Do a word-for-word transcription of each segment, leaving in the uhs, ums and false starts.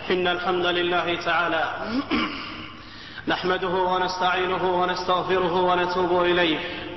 إن الحمد لله تعالى نحمده ونستعينه ونستغفره ونتوب إليه،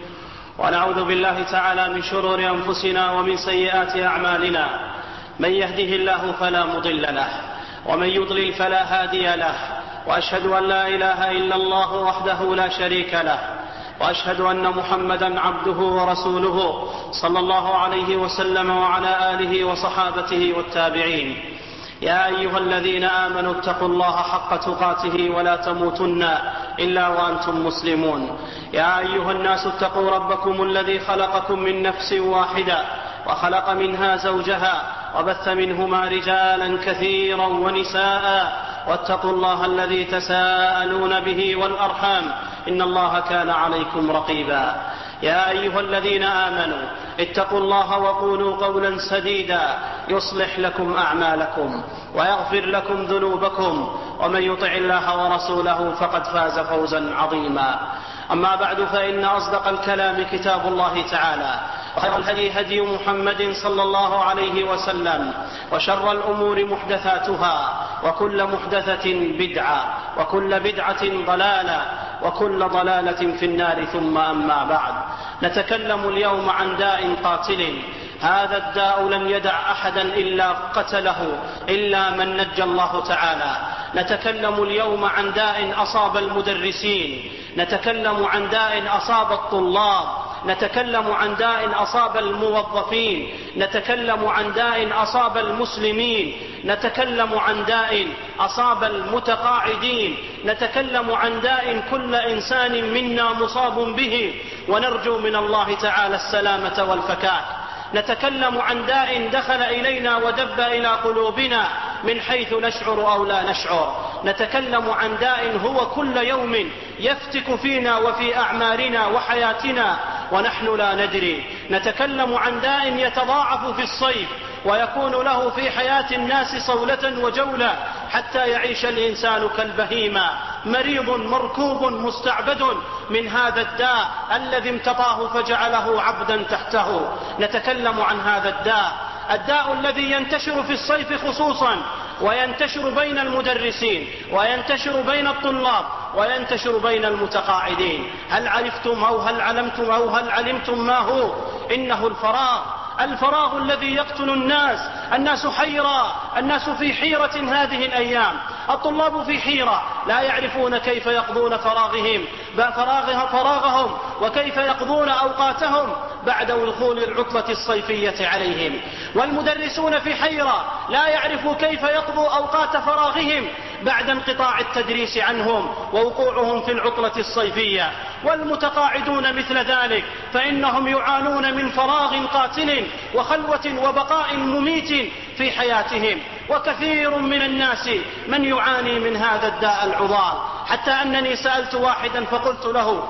ونعوذ بالله تعالى من شرور أنفسنا ومن سيئات أعمالنا. من يهده الله فلا مضل له، ومن يضلل فلا هادي له، وأشهد أن لا إله إلا الله وحده لا شريك له، وأشهد أن محمدا عبده ورسوله صلى الله عليه وسلم وعلى آله وصحابته والتابعين. يا أيها الذين آمنوا اتقوا الله حق تقاته ولا تموتن إلا وأنتم مسلمون. يا أيها الناس اتقوا ربكم الذي خلقكم من نفس واحدة وخلق منها زوجها وبث منهما رجالا كثيرا ونساء، واتقوا الله الذي تساءلون به والأرحام إن الله كان عليكم رقيبا. يا أيها الذين آمنوا اتقوا الله وقولوا قولا سديدا يصلح لكم أعمالكم ويغفر لكم ذنوبكم، ومن يطع الله ورسوله فقد فاز فوزا عظيما. أما بعد، فإن أصدق الكلام كتاب الله تعالى، وخير الهدي هدي محمد صلى الله عليه وسلم، وشر الأمور محدثاتها، وكل محدثة بدعة، وكل بدعة ضلالة، وكل ضلالة في النار. ثم أما بعد، نتكلم اليوم عن داء قاتل. هذا الداء لم يدع أحدا إلا قتله إلا من نجى الله تعالى. نتكلم اليوم عن داء أصاب المدرسين، نتكلم عن داء أصاب الطلاب، نتكلم عن داء أصاب الموظفين، نتكلم عن داء أصاب المسلمين، نتكلم عن داء أصاب المتقاعدين، نتكلم عن داء كل إنسان منا مصاب به، ونرجو من الله تعالى السلامة والفكاك. نتكلم عن داء دخل إلينا ودب إلى قلوبنا من حيث نشعر أو لا نشعر. نتكلم عن داء هو كل يوم يفتك فينا وفي أعمارنا وحياتنا ونحن لا ندري. نتكلم عن داء يتضاعف في الصيف ويكون له في حياة الناس صولة وجولة حتى يعيش الإنسان كالبهيمة، مريض مركوب مستعبد من هذا الداء الذي امتطاه فجعله عبدا تحته. نتكلم عن هذا الداء، الداء الذي ينتشر في الصيف خصوصا، وينتشر بين المدرسين، وينتشر بين الطلاب، وينتشر بين المتقاعدين. هل عرفتم أو هل علمتم أو هل علمتم ما هو؟ إنه الفراغ، الفراغ الذي يقتل الناس. الناس حيرى، الناس في حيرة هذه الأيام. الطلاب في حيرة، لا يعرفون كيف يقضون فراغهم فراغهم وكيف يقضون أوقاتهم بعد دخول العطلة الصيفية عليهم. والمدرسون في حيرة، لا يعرفوا كيف يقضوا أوقات فراغهم بعد انقطاع التدريس عنهم ووقوعهم في العطلة الصيفية. والمتقاعدون مثل ذلك، فإنهم يعانون من فراغ قاتل وخلوة وبقاء مميت في حياتهم. وكثير من الناس من يعاني من هذا الداء العضال، حتى أنني سألت واحدا فقلت له: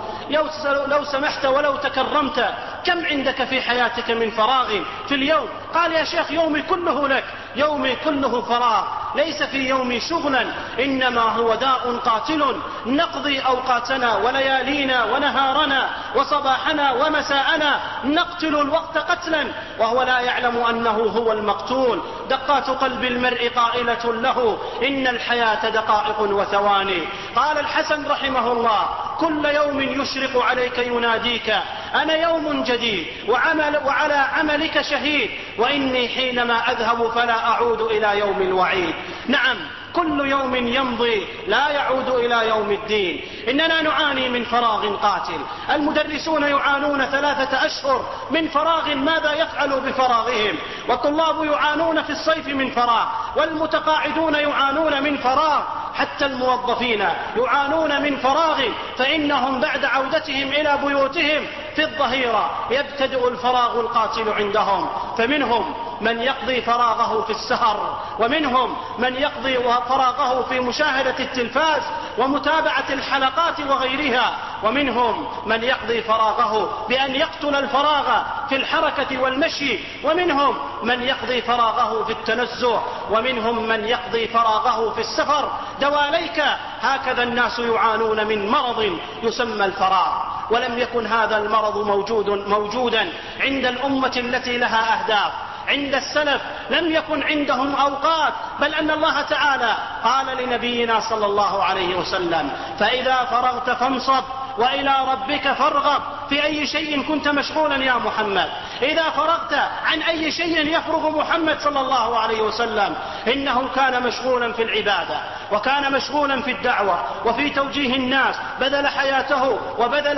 لو سمحت ولو تكرمت، كم عندك في حياتك من فراغ في اليوم؟ قال: يا شيخ، يومي كله لك، يومي كله فراغ، ليس في يومي شغلا، إنما هو داء قاتل نقضي أوقاتنا وليالينا ونهارنا وصباحنا ومساءنا، نقتل الوقت قتلا وهو لا يعلم أنه هو المقتول. دقات قلب المرء قائلة له: إن الحياة دقائق وثواني. قال الحسن رحمه الله: كل يوم يشرق عليك يناديك أنا يوم جديد وعمل وعلى عملك شهيد، وإني حينما أذهب فلا أعود إلى يوم الوعيد. نعم، كل يوم يمضي لا يعود إلى يوم الدين. إننا نعاني من فراغ قاتل. المدرسون يعانون ثلاثة أشهر من فراغ، ماذا يفعلوا بفراغهم؟ والطلاب يعانون في الصيف من فراغ، والمتقاعدون يعانون من فراغ، حتى الموظفين يعانون من فراغ، فإنهم بعد عودتهم إلى بيوتهم في الظهيرة يبتدئ الفراغ القاتل عندهم. فمنهم من يقضي فراغه في السهر، ومنهم من يقضي فراغه في مشاهدة التلفاز ومتابعة الحلقات وغيرها، ومنهم من يقضي فراغه بأن يقتل الفراغ في الحركة والمشي، ومنهم من يقضي فراغه في التنزه، ومنهم من يقضي فراغه في السفر. دواليك هكذا الناس يعانون من مرض يسمى الفراغ. ولم يكن هذا المرض موجود موجودا عند الأمة التي لها أهداف. عند السلف لم يكن عندهم أوقات، بل أن الله تعالى قال لنبينا صلى الله عليه وسلم: فإذا فرغت فانصب وإلى ربك فارغب. في أي شيء كنت مشغولا يا محمد؟ إذا فرغت عن أي شيء يفرغ محمد صلى الله عليه وسلم؟ إنه كان مشغولا في العبادة، وكان مشغولا في الدعوة وفي توجيه الناس، بذل حياته وبذل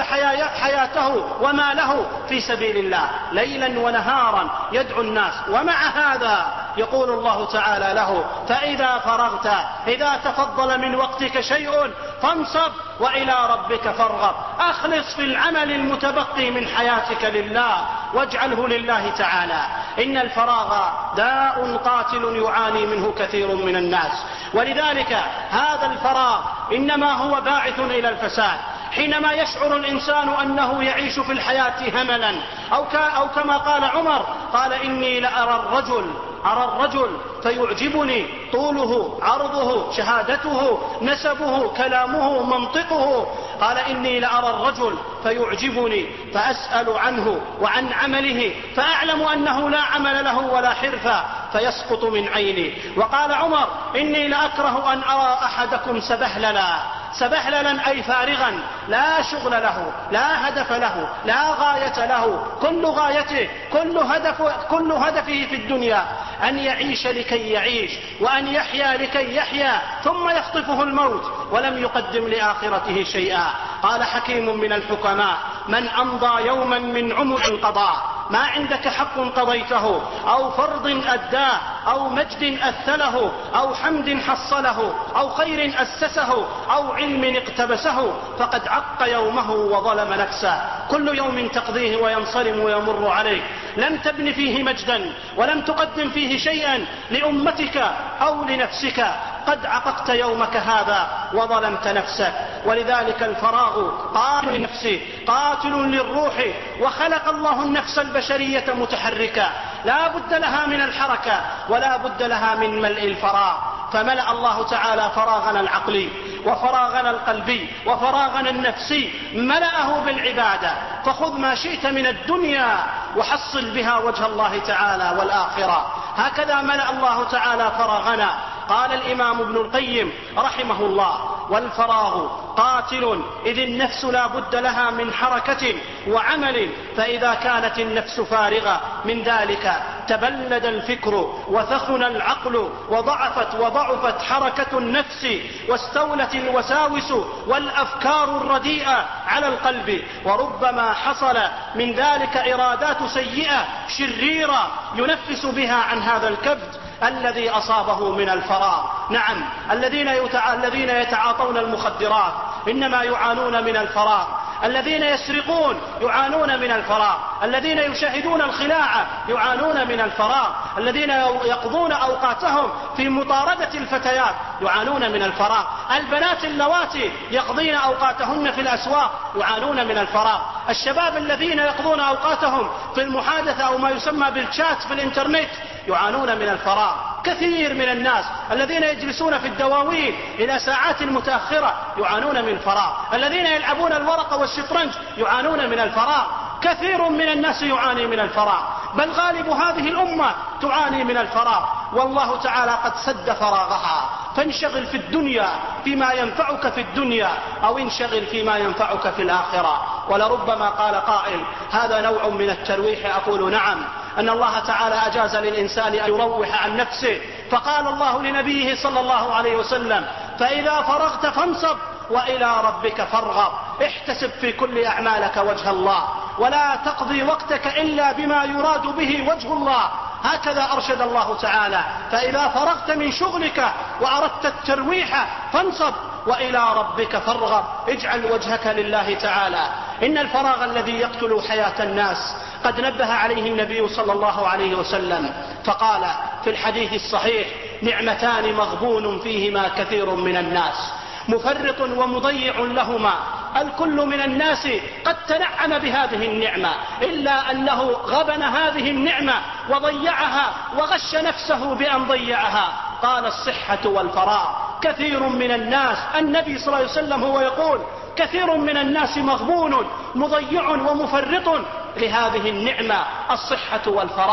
حياته وماله في سبيل الله ليلا ونهارا يدعو الناس. ومع هذا يقول الله تعالى له: فإذا فرغت، إذا تفضل من وقتك شيء فانصب وإلى ربك فارغب. أخلص في العمل المتبقي من حياتك لله واجعله لله تعالى. إن الفراغ داء قاتل يعاني منه كثير من الناس، ولذلك هذا الفراغ إنما هو باعث إلى الفساد. حينما يشعر الإنسان أنه يعيش في الحياة هملا، أو, أو كما قال عمر، قال: إني لأرى الرجل أرى الرجل فيعجبني طوله عرضه شهادته نسبه كلامه منطقه. قال: إني لأرى الرجل فيعجبني فأسأل عنه وعن عمله فأعلم أنه لا عمل له ولا حرفة فيسقط من عيني. وقال عمر: إني لأكره أن أرى أحدكم سبهللا. سبهللا أي فارغا، لا شغل له، لا هدف له، لا غاية له، كل غايته كل, هدف كل هدفه في الدنيا أن يعيش لكي يعيش، وأن يحيا لكي يحيا، ثم يخطفه الموت ولم يقدم لآخرته شيئا. قال حكيم من الحكماء: من أمضى يوما من عمر قضاه. ما عندك حق قضيته، أو فرض أداه، أو مجد أثله، أو حمد حصله، أو خير أسسه، أو علم اقتبسه، فقد عق يومه وظلم نفسه. كل يوم تقضيه وينصرم ويمر عليك لم تبن فيه مجدا، ولم تقدم فيه شيئا لأمتك أو لنفسك، قد عققت يومك هذا وظلمت نفسك. ولذلك الفراغ قاتل للنفس، قاتل للروح. وخلق الله النفس البشرية متحركة، لا بد لها من الحركة ولا بد لها من ملء الفراغ. فملأ الله تعالى فراغنا العقلي وفراغنا القلبي وفراغنا النفسي، ملأه بالعبادة. فخذ ما شئت من الدنيا وحصل بها وجه الله تعالى والآخرة. هكذا ملأ الله تعالى فراغنا. قال الإمام ابن القيم رحمه الله: والفراغ قاتل، إذ النفس لا بد لها من حركة وعمل، فإذا كانت النفس فارغة من ذلك تبلد الفكر وثخن العقل وضعفت وضعفت حركة النفس، واستولت الوساوس والأفكار الرديئة على القلب، وربما حصل من ذلك إرادات سيئة شريرة ينفس بها عن هذا الكبد الذي أصابه من الفراغ. نعم، الذين الذين يتعاطون المخدرات إنما يعانون من الفراغ، الذين يسرقون يعانون من الفراغ، الذين يشاهدون الخلاعة يعانون من الفراغ، الذين يقضون أوقاتهم في مطاردة الفتيات يعانون من الفراغ، البنات اللواتي يقضين أوقاتهن في الأسواق يعانون من الفراغ، الشباب الذين يقضون أوقاتهم في المحادثة أو ما يسمى بالشات في الإنترنت يعانون من الفراغ. كثير من الناس الذين يجلسون في الدواوين إلى ساعات متأخرة يعانون من الفراغ، الذين يلعبون الورقة والشطرنج يعانون من الفراغ. كثير من الناس يعاني من الفراغ، بل غالب هذه الأمة تعاني من الفراغ، والله تعالى قد سد فراغها. فانشغل في الدنيا فيما ينفعك في الدنيا، أو انشغل فيما ينفعك في الآخرة. ولربما قال قائل: هذا نوع من الترويح. أقول نعم، أن الله تعالى أجاز للإنسان أن يروح عن نفسه، فقال الله لنبيه صلى الله عليه وسلم: فإذا فرغت فانصب وإلى ربك فارغب. احتسب في كل أعمالك وجه الله، ولا تقضي وقتك إلا بما يراد به وجه الله. هكذا أرشد الله تعالى: فإذا فرغت من شغلك وأردت الترويح فانصب وإلى ربك فارغب. اجعل وجهك لله تعالى. إن الفراغ الذي يقتل حياة الناس قد نبه عليه النبي صلى الله عليه وسلم، فقال في الحديث الصحيح: نعمتان مغبون فيهما كثير من الناس، مفرط ومضيع لهما. الكل من الناس قد تنعم بهذه النعمة، إلا أنه غبن هذه النعمة وضيعها وغش نفسه بأن ضيعها. قال: الصحة والفراغ. كثير من الناس، النبي صلى الله عليه وسلم هو يقول: كثير من الناس مغبون مضيع ومفرط لهذه النعمة الصحة والفراغ.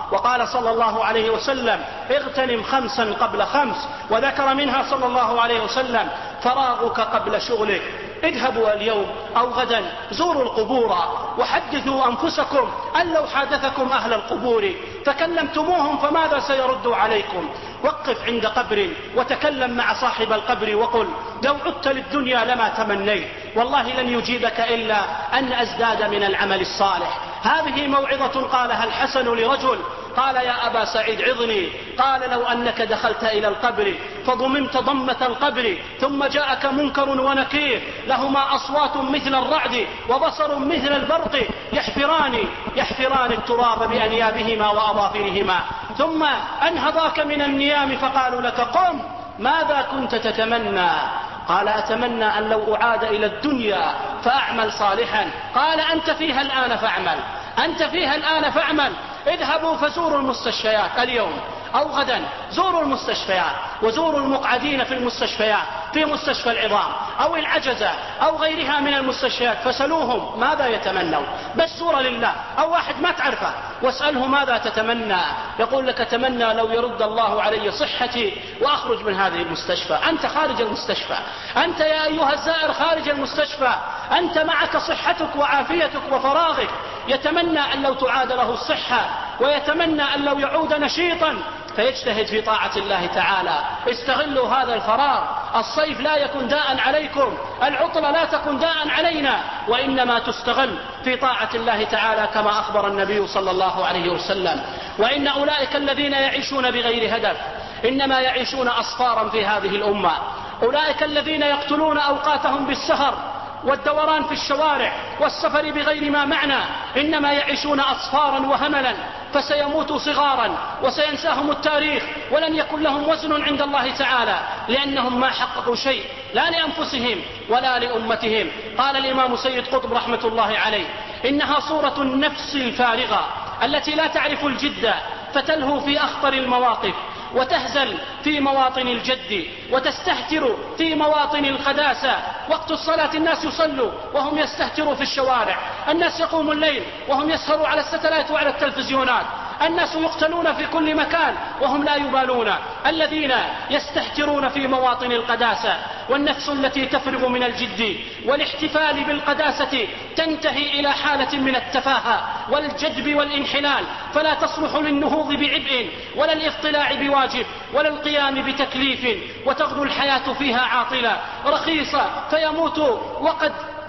وقال صلى الله عليه وسلم اغتنم خمسا قبل خمس، وذكر منها صلى الله عليه وسلم فراغك قبل شغلك. اذهبوا اليوم أو غدا زوروا القبور وحدثوا أنفسكم أن لو حادثكم أهل القبور فكلمتموهم فماذا سيردوا عليكم. وقف عند قبر وتكلم مع صاحب القبر وقل لو عدت للدنيا لما تمنيت، والله لن يجيبك إلا أن أزداد من العمل الصالح. هذه موعظة قالها الحسن لرجل قال يا أبا سعيد عظني، قال لو أنك دخلت إلى القبر فضممت ضمة القبر ثم جاءك منكر ونكير لهما أصوات مثل الرعد وبصر مثل البرق يحفران يحفران التراب بأنيابهما وأظافرهما، ثم أنهضاك من النيام فقالوا لك قم ماذا كنت تتمنى؟ قال أتمنى أن لو أعاد إلى الدنيا فأعمل صالحا. قال أنت فيها الآن فاعمل، أنت فيها الآن فاعمل. اذهبوا فزوروا المستشفيات اليوم أو غدا، زوروا المستشفيات وزوروا المقعدين في المستشفيات، في مستشفى العظام أو العجزة أو غيرها من المستشفيات، فسلوهم ماذا يتمنون، بس صورة لله. أو واحد ما تعرفه واسأله ماذا تتمنى، يقول لك أتمنى لو يرد الله علي صحتي وأخرج من هذه المستشفى. أنت خارج المستشفى، أنت يا أيها الزائر خارج المستشفى، أنت معك صحتك وعافيتك وفراغك. يتمنى أن لو تعاد له الصحة، ويتمنى أن لو يعود نشيطا فيجتهد في طاعة الله تعالى. استغلوا هذا الفراغ، الصيف لا يكن داء عليكم، العطلة لا تكن داء علينا، وإنما تستغل في طاعة الله تعالى كما أخبر النبي صلى الله عليه وسلم. وإن أولئك الذين يعيشون بغير هدف إنما يعيشون أصفارا في هذه الأمة. أولئك الذين يقتلون أوقاتهم بالسهر والدوران في الشوارع والسفر بغير ما معنى إنما يعيشون أصفارا وهملا، فسيموتوا صغارا وسينساهم التاريخ ولن يكن لهم وزن عند الله تعالى، لأنهم ما حققوا شيء لا لأنفسهم ولا لأمتهم. قال الإمام سيد قطب رحمة الله عليه إنها صورة النفس الفارغة التي لا تعرف الجد، فتلهو في أخطر المواقف وتهزل في مواطن الجد وتستهتر في مواطن القداسة. وقت الصلاة الناس يصلوا وهم يستهتروا في الشوارع، الناس يقوموا الليل وهم يسهروا على الستلايت وعلى التلفزيونات، الناس يقتلون في كل مكان وهم لا يبالون. الذين يستهترون في مواطن القداسة، والنفس التي تفرغ من الجد والاحتفال بالقداسة تنتهي إلى حالة من التفاهة والجدب والانحلال، فلا تصلح للنهوض بعبء ولا الاطلاع بواجب ولا القيام بتكليف، وتغدو الحياة فيها عاطلة رخيصة فيموتوا وقد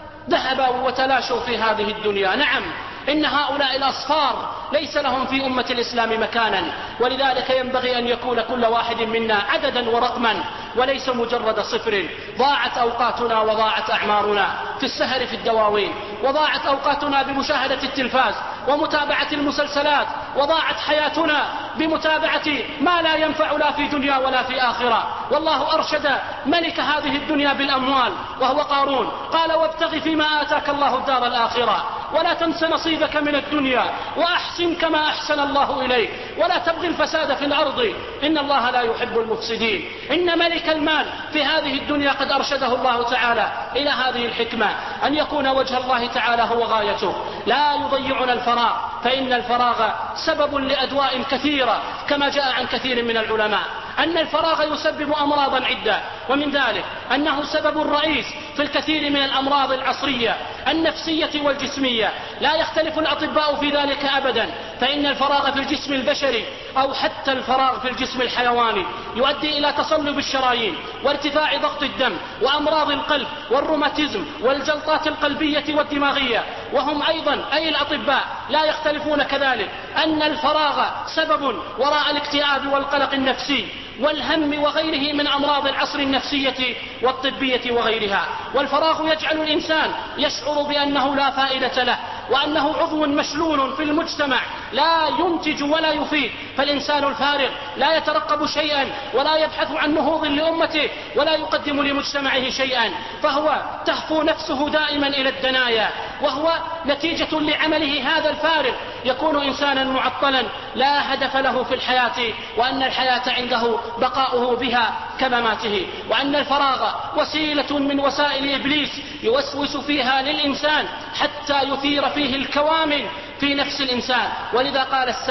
ذهبوا وتلاشوا في هذه الدنيا. نعم، إن هؤلاء الأصفار ليس لهم في أمة الإسلام مكانا، ولذلك ينبغي أن يكون كل واحد منا عددا ورقما وليس مجرد صفر. ضاعت أوقاتنا وضاعت أعمارنا في السهر في الدواوين، وضاعت أوقاتنا بمشاهدة التلفاز ومتابعة المسلسلات، وضاعت حياتنا بمتابعة ما لا ينفع لا في دنيا ولا في آخرة. والله أرشد ملك هذه الدنيا بالأموال وهو قارون، قال وابتغ فيما آتاك الله الدار الآخرة ولا تنس نصيبك من الدنيا وأحسن كما أحسن الله إليك ولا تبغي الفساد في الأرض إن الله لا يحب المفسدين. إن ملك المال في هذه الدنيا قد أرشده الله تعالى إلى هذه الحكمة، أن يكون وجه الله تعالى هو غايته، لا يضيعنا الفراغ، فإن الفراغ سبب لأدواء كثيرة كما جاء عن كثير من العلماء أن الفراغ يسبب أمراضا عدة، ومن ذلك أنه سبب رئيس في الكثير من الأمراض العصرية النفسية والجسمية. لا يختلف الأطباء في ذلك أبدا، فإن الفراغ في الجسم البشري أو حتى الفراغ في الجسم الحيواني يؤدي إلى تصلب الشرايين وارتفاع ضغط الدم وأمراض القلب والروماتيزم والجلطات القلبية والدماغية. وهم أيضا أي الأطباء لا يختلفون كذلك أن الفراغ سبب وراء الاكتئاب والقلق النفسي والهم وغيره من أمراض العصر النفسية والطبية وغيرها. والفراغ يجعل الإنسان يشعر بأنه لا فائدة له، وأنه عضو مشلول في المجتمع لا ينتج ولا يفيد. فالإنسان الفارغ لا يترقب شيئا ولا يبحث عن نهوض لأمته ولا يقدم لمجتمعه شيئا، فهو تهفو نفسه دائما إلى الدنايا، وهو نتيجة لعمله هذا الفارغ يكون إنسانا معطلا لا هدف له في الحياة، وأن الحياة عنده بقاؤه بها كمماته، وأن الفراغ وسيلة من وسائل إبليس يوسوس فيها للإنسان حتى يثير فيه الكوامن في نفس الإنسان. ولذا قال السلف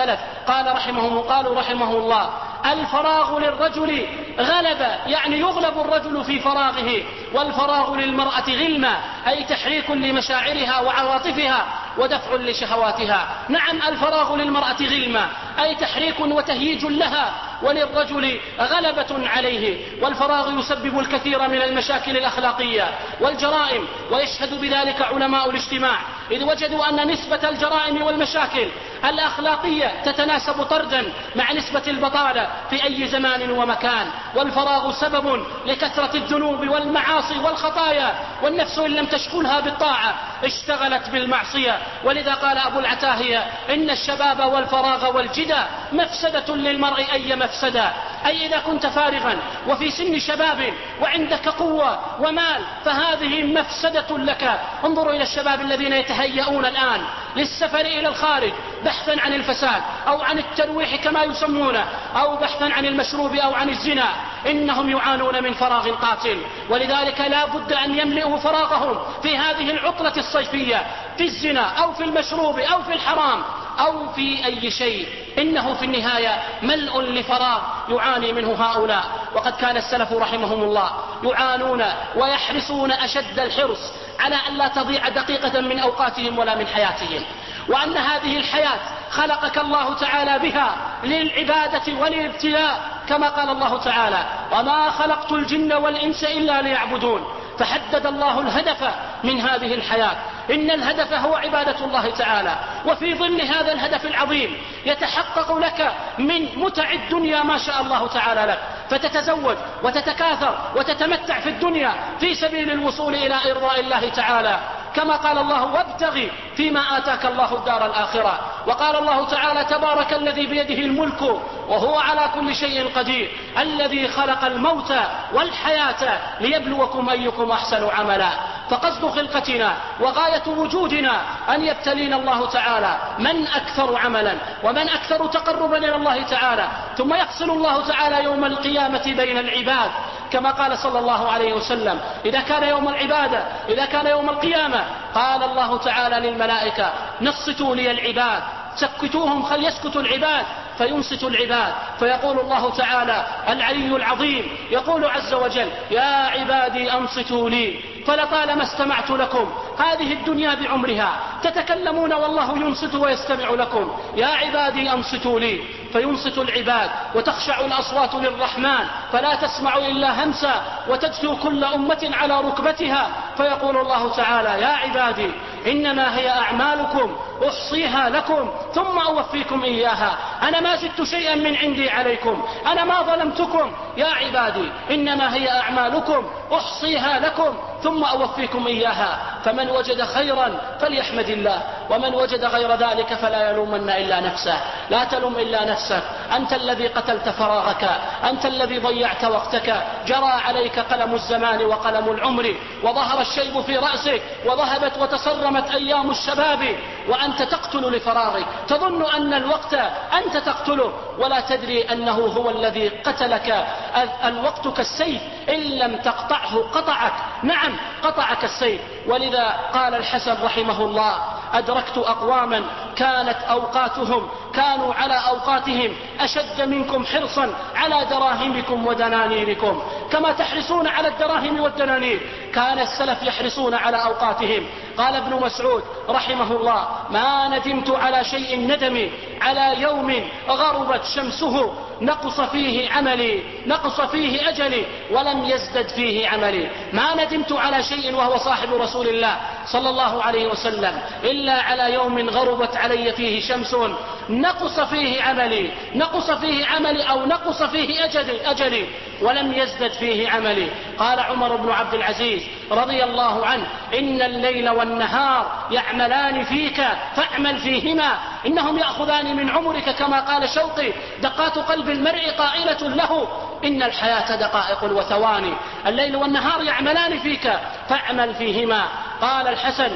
قال رحمه قالوا رحمه الله: الفراغ للرجل غلب، يعني يغلب الرجل في فراغه، والفراغ للمرأة غلمة، أي تحريك لمشاعرها وعواطفها ودفع لشهواتها. نعم، الفراغ للمرأة غلمة أي تحريك وتهييج لها، وللرجل غلبة عليه. والفراغ يسبب الكثير من المشاكل الأخلاقية والجرائم، ويشهد بذلك علماء الاجتماع، إذ وجدوا أن نسبة الجرائم والمشاكل الأخلاقية تتناسب طردا مع نسبة البطالة في أي زمان ومكان. والفراغ سبب لكثرة الذنوب والمعاصي والخطايا، والنفس إن لم تشغلها بالطاعة اشتغلت بالمعصية. ولذا قال أبو العتاهية: إن الشباب والفراغ والجدى مفسدة للمرء أي مفسدة، أي إذا كنت فارغا وفي سن شباب وعندك قوة ومال فهذه مفسدة لك. انظروا إلى الشباب الذين يتهيئون الآن للسفر إلى الخارج بحثا عن الفساد أو عن الترويح كما يسمونه، أو بحثا عن المشروب أو عن الزنا، إنهم يعانون من فراغ قاتل. ولذلك لا بد أن يملئوا فراغهم في هذه العطلة الصيفية في الزنا أو في المشروب أو في الحرام أو في أي شيء، إنه في النهاية ملء لفراغ يعاني منه هؤلاء. وقد كان السلف رحمهم الله يعانون ويحرصون أشد الحرص على أن لا تضيع دقيقة من أوقاتهم ولا من حياتهم، وأن هذه الحياة خلقك الله تعالى بها للعبادة والابتلاء، كما قال الله تعالى: وما خلقت الجن والإنس إلا ليعبدون. فحدد الله الهدف من هذه الحياة، إن الهدف هو عبادة الله تعالى. وفي ظل هذا الهدف العظيم يتحقق لك من متع الدنيا ما شاء الله تعالى لك، فتتزوج وتتكاثر وتتمتع في الدنيا في سبيل الوصول إلى إرضاء الله تعالى، كما قال الله: وابتغي فيما آتاك الله الدار الآخرة. وقال الله تعالى: تبارك الذي بيده الملك وهو على كل شيء قدير، الذي خلق الموت والحياة ليبلوكم أيكم أحسن عملا. فقصد خلقتنا وغاية وجودنا أن يبتلينا الله تعالى من أكثر عملا ومن أكثر تقربا إلى الله تعالى، ثم يفصل الله تعالى يوم القيامة بين العباد، كما قال صلى الله عليه وسلم: إذا كان يوم العبادة إذا كان يوم القيامة قال الله تعالى للملائكة: نصتوا لي العباد، سكتوهم خل يسكتوا العباد، فينصت العباد، فيقول الله تعالى العلي العظيم يقول عز وجل: يا عبادي أنصتوا لي فلطالما استمعت لكم، هذه الدنيا بعمرها تتكلمون والله ينصت ويستمع لكم، يا عبادي أنصتوا لي، فينصت العباد وتخشع الأصوات للرحمن فلا تسمع إلا همسا وتجثو كل أمة على ركبتها، فيقول الله تعالى: يا عبادي إنما هي أعمالكم أحصيها لكم ثم أوفيكم إياها، أنا ما زدت شيئا من عندي عليكم، أنا ما ظلمتكم، يا عبادي إنما هي أعمالكم أحصيها لكم ثم أوفيكم إياها، فمن وجد خيرا فليحمد الله، ومن وجد غير ذلك فلا يلومن إلا نفسه. لا تلوم إلا نفسك، أنت الذي قتلت فراغك، أنت الذي ضيعت وقتك، جرى عليك قلم الزمان وقلم العمر، وظهر الشيب في رأسك، وذهبت وتصرمت أيام الشباب، وأنت تقتل لفراغك، تظن أن الوقت أنت تقتله ولا تدري أنه هو الذي قتلك. الوقت كالسيف إن لم تقطعه قطعك، نعم قطعك السيف. ولذا قال الحسن رحمه الله: أدركت أقواما كانت أوقاتهم كانوا على أوقاتهم أشد منكم حرصا على دراهمكم ودنانيركم، كما تحرصون على الدراهم والدنانير كان السلف يحرصون على أوقاتهم. قال ابن مسعود رحمه الله: ما ندمت على شيء ندمي على يوم غربت شمسه نقص فيه عملي نقص فيه أجلي ولم يزدد فيه عملي. ما ندمت على شيء وهو صاحب رسول الله صلى الله عليه وسلم إلا على يوم غربت علي فيه شمس نقص فيه عملي نقص فيه عملي أو نقص فيه أجلي, أجلي ولم يزدد فيه عملي. قال عمر بن عبد العزيز رضي الله عنه: إن الليل والنهار يعملان فيك فاعمل فيهما، إنهم يأخذان من عمرك، كما قال شوقي: دقات قلب المرء قائلة له إن الحياة دقائق وثواني. الليل والنهار يعملان فيك فاعمل فيهما. قال الحسن: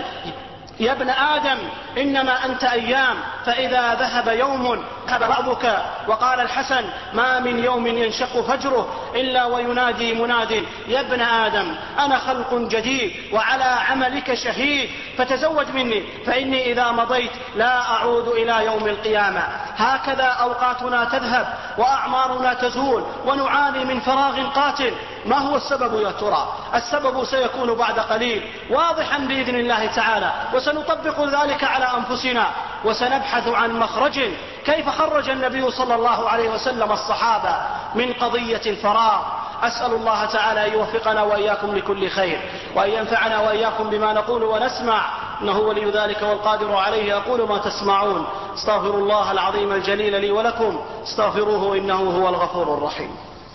يا ابن آدم إنما أنت أيام، فإذا ذهب يوم ذهب بعضك وقال الحسن: ما من يوم ينشق فجره إلا وينادي مناد: يا ابن آدم أنا خلق جديد وعلى عملك شهيد، فتزود مني فإني إذا مضيت لا أعود إلى يوم القيامة. هكذا أوقاتنا تذهب وأعمارنا تزول ونعاني من فراغ قاتل. ما هو السبب يا ترى؟ السبب سيكون بعد قليل واضحا بإذن الله تعالى، وسنطبق ذلك على أنفسنا وسنبحث عن مخرج. كيف خرج النبي صلى الله عليه وسلم الصحابة من قضية الفراغ؟ أسأل الله تعالى أن يوفقنا وإياكم لكل خير، وأن ينفعنا وإياكم بما نقول ونسمع، إنه ولي ذلك والقادر عليه. أقول ما تسمعون، استغفر الله العظيم الجليل لي ولكم، استغفروه إنه هو الغفور الرحيم.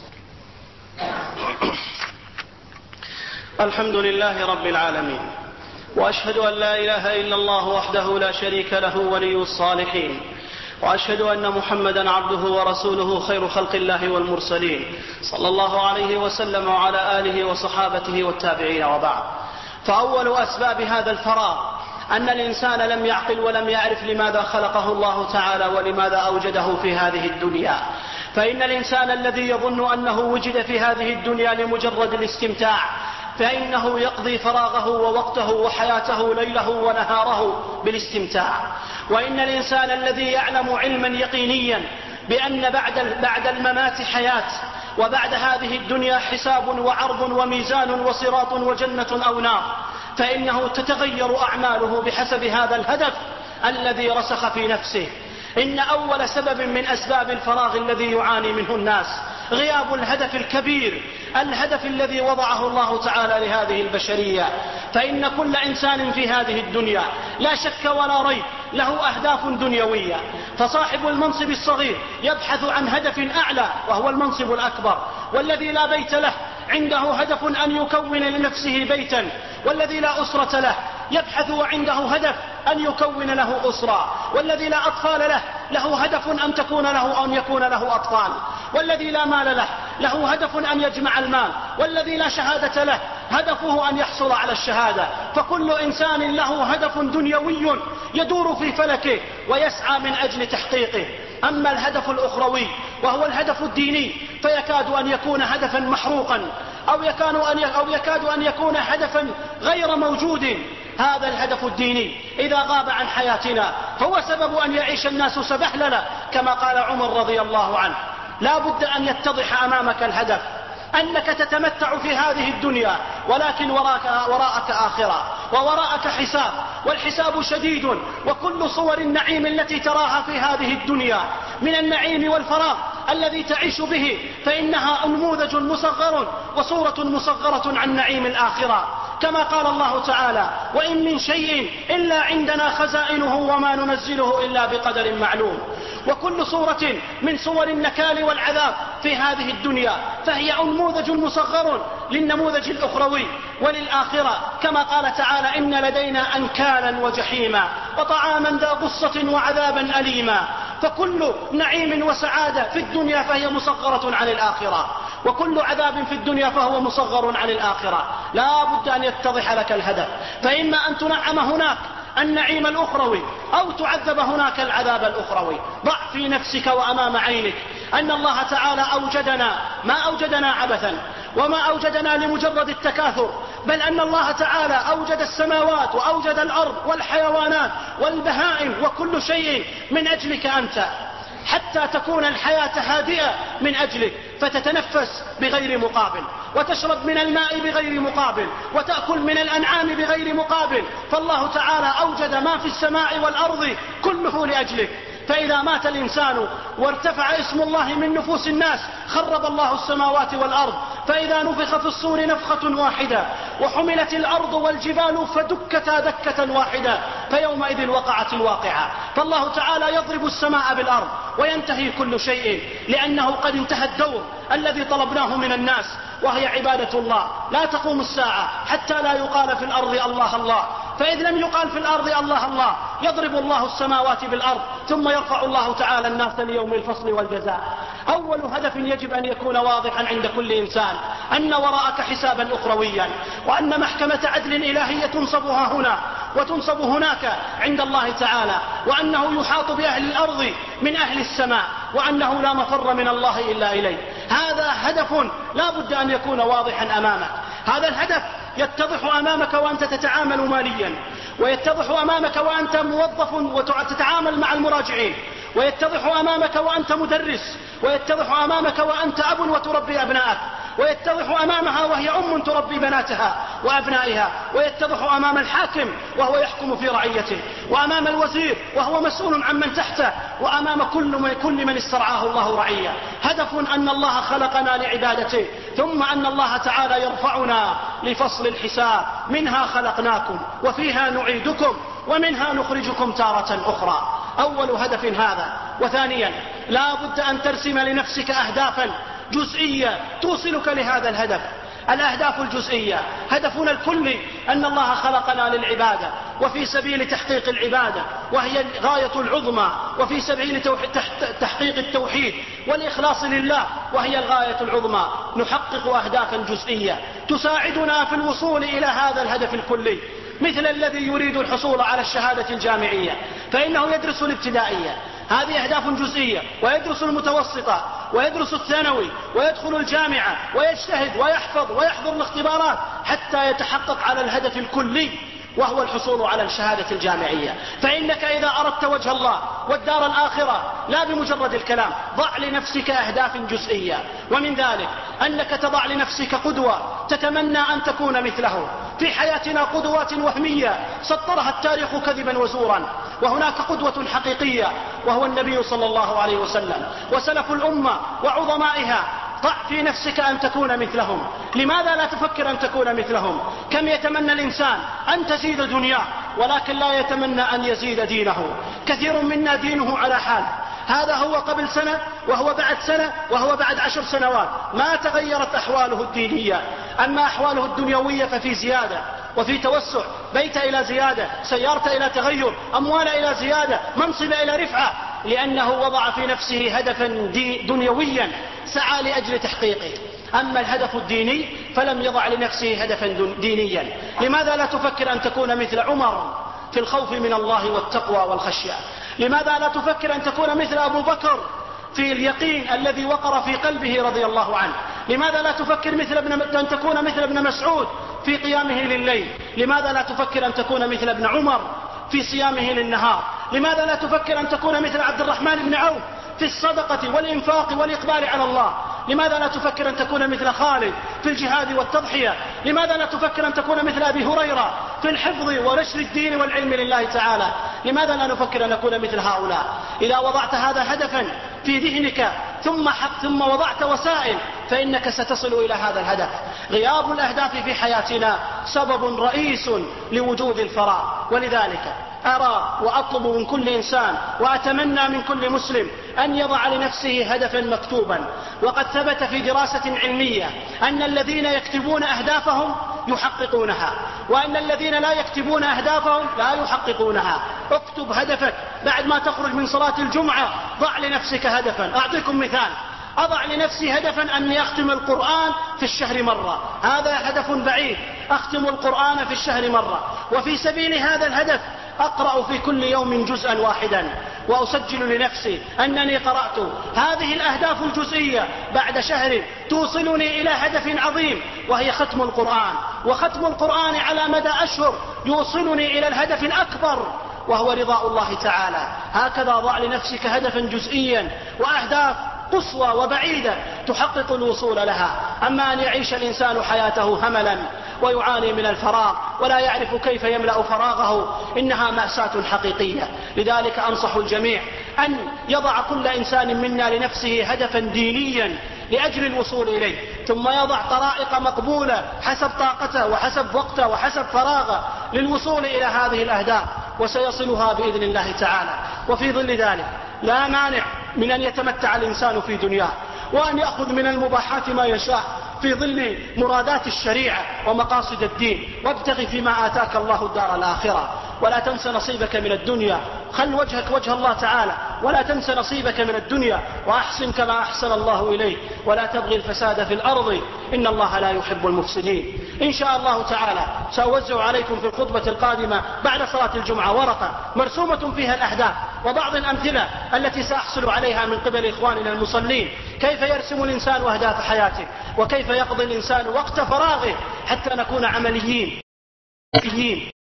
الحمد لله رب العالمين، وأشهد أن لا إله إلا الله وحده لا شريك له ولي الصالحين، وأشهد أن محمدا عبده ورسوله خير خلق الله والمرسلين، صلى الله عليه وسلم وعلى آله وصحابته والتابعين، وبعد. فأول أسباب هذا الفراغ أن الإنسان لم يعقل ولم يعرف لماذا خلقه الله تعالى ولماذا أوجده في هذه الدنيا. فإن الإنسان الذي يظن أنه وجد في هذه الدنيا لمجرد الاستمتاع فإنه يقضي فراغه ووقته وحياته ليله ونهاره بالاستمتاع. وإن الإنسان الذي يعلم علما يقينيا بأن بعد بعد الممات حياة، وبعد هذه الدنيا حساب وعرض وميزان وصراط وجنة أو نار، فإنه تتغير أعماله بحسب هذا الهدف الذي رسخ في نفسه. إن أول سبب من أسباب الفراغ الذي يعاني منه الناس غياب الهدف الكبير، الهدف الذي وضعه الله تعالى لهذه البشرية. فإن كل إنسان في هذه الدنيا لا شك ولا ريب له أهداف دنيوية، فصاحب المنصب الصغير يبحث عن هدف أعلى وهو المنصب الأكبر، والذي لا بيت له عنده هدف أن يكون لنفسه بيتا، والذي لا أسرة له يبحث وعنده هدف أن يكون له أسرة، والذي لا أطفال له له هدف أن تكون له أن يكون له أطفال، والذي لا مال له له هدف أن يجمع المال، والذي لا شهادة له هدفه أن يحصل على الشهادة. فكل إنسان له هدف دنيوي يدور في فلكه ويسعى من أجل تحقيقه. أما الهدف الأخروي وهو الهدف الديني فيكاد أن يكون هدفا محروقا، أو يكاد أن أو يكاد أن يكون هدفا غير موجود. هذا الهدف الديني إذا غاب عن حياتنا هو سبب أن يعيش الناس سبهللا، كما قال عمر رضي الله عنه: لا بد أن يتضح أمامك الهدف، أنك تتمتع في هذه الدنيا ولكن وراءك, وراءك آخرة ووراءك حساب، والحساب شديد. وكل صور النعيم التي تراها في هذه الدنيا من النعيم والفراغ الذي تعيش به فإنها نموذج مصغر وصورة مصغرة عن نعيم الآخرة، كما قال الله تعالى: وإن من شيء إلا عندنا خزائنه وما ننزله إلا بقدر معلوم. وكل صورة من صور النكال والعذاب في هذه الدنيا فهي نموذج مصغر للنموذج الأخروي وللآخرة، كما قال تعالى: إن لدينا أنكالا وجحيما وطعاما ذا غصة وعذابا أليما. فكل نعيم وسعادة في الدنيا فهي مصغرة عن الآخرة، وكل عذاب في الدنيا فهو مصغر عن الآخرة. لا بد أن يتضح لك الهدف، فإما أن تنعم هناك النعيم الأخروي أو تعذب هناك العذاب الأخروي. ضع في نفسك وأمام عينك أن الله تعالى أوجدنا ما أوجدنا عبثا، وما أوجدنا لمجرد التكاثر، بل أن الله تعالى أوجد السماوات وأوجد الأرض والحيوانات والبهائم وكل شيء من أجلك أنت، حتى تكون الحياة هادئة من أجلك، فتتنفس بغير مقابل، وتشرب من الماء بغير مقابل، وتأكل من الأنعام بغير مقابل. فالله تعالى أوجد ما في السماء والأرض كله لأجلك. فإذا مات الإنسان وارتفع اسم الله من نفوس الناس خرب الله السماوات والأرض. فإذا نفخ في الصور نفخة واحدة وحملت الأرض والجبال فدكتا دكة واحدة فيومئذ وقعت الواقعة. فالله تعالى يضرب السماء بالأرض وينتهي كل شيء، لأنه قد انتهى الدور الذي طلبناه من الناس، وهي عبادة الله. لا تقوم الساعة حتى لا يقال في الأرض الله الله، فإذ لم يقال في الأرض الله الله يضرب الله السماوات بالأرض، ثم يرفع الله تعالى الناس ليوم الفصل والجزاء. أول هدف يجب أن يكون واضحا عند كل إنسان أن وراءك حسابا أخرويا، وأن محكمة عدل إلهية تنصبها هنا، وتنصب هناك عند الله تعالى، وأنه يحاط بأهل الأرض من أهل السماء، وأنه لا مفر من الله إلا إليه. هذا هدف لا بد أن يكون واضحا أمامك. هذا الهدف يتضح أمامك وأنت تتعامل ماليا، ويتضح أمامك وأنت موظف وتتعامل مع المراجعين، ويتضح أمامك وأنت مدرس، ويتضح أمامك وأنت أب وتربي أبنائك، ويتضح أمامها وهي أم تربي بناتها وأبنائها، ويتضح أمام الحاكم وهو يحكم في رعيته، وأمام الوزير وهو مسؤول عن من تحته، وأمام كل من, كل من استرعاه الله رعية. هدف أن الله خلقنا لعبادته، ثم أن الله تعالى يرفعنا لفصل الحساب. منها خلقناكم وفيها نعيدكم ومنها نخرجكم تارة أخرى. أول هدف هذا. وثانيا لا بد أن ترسم لنفسك أهدافا جزئية توصلك لهذا الهدف. الأهداف الجزئية: هدفنا الكلي أن الله خلقنا للعبادة وفي سبيل تحقيق العبادة، وهي الغاية العظمى، وفي سبيل تحقيق التوحيد والإخلاص لله، وهي الغاية العظمى. نحقق أهدافا جزئية تساعدنا في الوصول إلى هذا الهدف الكلي، مثل الذي يريد الحصول على الشهادة الجامعية فإنه يدرس الابتدائية، هذه أهداف جزئية، ويدرس المتوسطة، ويدرس الثانوي، ويدخل الجامعة، ويجتهد ويحفظ ويحضر الاختبارات حتى يتحقق على الهدف الكلي، وهو الحصول على الشهادة الجامعية. فإنك إذا أردت وجه الله والدار الآخرة لا بمجرد الكلام، ضع لنفسك أهداف جزئية، ومن ذلك أنك تضع لنفسك قدوة تتمنى أن تكون مثله. في حياتنا قدوات وهمية سطرها التاريخ كذبا وزورا، وهناك قدوة حقيقية وهو النبي صلى الله عليه وسلم وسلف الأمة وعظمائها. ضع في نفسك أن تكون مثلهم. لماذا لا تفكر أن تكون مثلهم؟ كم يتمنى الإنسان أن تزيد دنياه ولكن لا يتمنى أن يزيد دينه. كثير منا دينه على حال، هذا هو قبل سنة وهو بعد سنة وهو بعد عشر سنوات، ما تغيرت أحواله الدينية. أما أحواله الدنيوية ففي زيادة وفي توسع، بيت إلى زيادة، سيارة إلى تغير، أموال إلى زيادة، منصب إلى رفعة، لأنه وضع في نفسه هدفا دنيويا سعى لأجل تحقيقه. أما الهدف الديني فلم يضع لنفسه هدفا دينيا. لماذا لا تفكر أن تكون مثل عمر في الخوف من الله والتقوى والخشية؟ لماذا لا تفكر أن تكون مثل أبو بكر في اليقين الذي وقر في قلبه رضي الله عنه؟ لماذا لا تفكر مثل ابن أن تكون مثل ابن مسعود في قيامه لليل؟ لماذا لا تفكر أن تكون مثل ابن عمر في صيامه للنهار؟ لماذا لا تفكر أن تكون مثل عبد الرحمن بن عوف في الصدقة والإنفاق والإقبال على الله؟ لماذا لا تفكر أن تكون مثل خالد في الجهاد والتضحية؟ لماذا لا تفكر أن تكون مثل أبي هريرة في الحفظ ونشر الدين والعلم لله تعالى؟ لماذا لا نفكر أن نكون مثل هؤلاء؟ إذا وضعت هذا هدفا في ذهنك ثم حق ثم وضعت وسائل فإنك ستصل إلى هذا الهدف. غياب الأهداف في حياتنا سبب رئيس لوجود الفراغ، ولذلك أرى وأطلب من كل إنسان وأتمنى من كل مسلم أن يضع لنفسه هدفا مكتوبا. وقد ثبت في دراسة علمية أن الذين يكتبون أهدافهم يحققونها، وأن الذين لا يكتبون أهدافهم لا يحققونها. اكتب هدفك بعد ما تخرج من صلاة الجمعة، ضع لنفسك هدفا. أعطيكم مثال: أضع لنفسي هدفا أني أختم القرآن في الشهر مرة، هذا هدف بعيد، أختم القرآن في الشهر مرة، وفي سبيل هذا الهدف أقرأ في كل يوم جزءا واحدا، وأسجل لنفسي أنني قرأت. هذه الأهداف الجزئية بعد شهر توصلني إلى هدف عظيم وهي ختم القرآن، وختم القرآن على مدى أشهر يوصلني إلى الهدف الأكبر وهو رضاء الله تعالى. هكذا ضع لنفسك هدفا جزئيا وأهداف قصوى وبعيدة تحقق الوصول لها. أما أن يعيش الإنسان حياته هملا ويعاني من الفراغ ولا يعرف كيف يملأ فراغه، إنها مأساة حقيقية. لذلك أنصح الجميع أن يضع كل إنسان منا لنفسه هدفا دينيا لأجل الوصول إليه، ثم يضع طرائق مقبولة حسب طاقته وحسب وقته وحسب فراغه للوصول إلى هذه الأهداف، وسيصلها بإذن الله تعالى. وفي ظل ذلك لا مانع من أن يتمتع الإنسان في دنياه وأن يأخذ من المباحات ما يشاء في ظل مرادات الشريعة ومقاصد الدين، وابتغ فيما آتاك الله الدار الآخرة، ولا تنس نصيبك من الدنيا. خل وجهك وجه الله تعالى، ولا تنس نصيبك من الدنيا، وأحسن كما أحسن الله إليك، ولا تبغي الفساد في الأرض إن الله لا يحب المفسدين. إن شاء الله تعالى سأوزع عليكم في الخطبة القادمة بعد صلاة الجمعة ورقة مرسومة فيها الأهداف وبعض الأمثلة التي سأحصل عليها من قبل إخواننا المصلين، كيف يرسم الإنسان أهداف حياته، وكيف يقضي الإنسان وقت فراغه حتى نكون عمليين.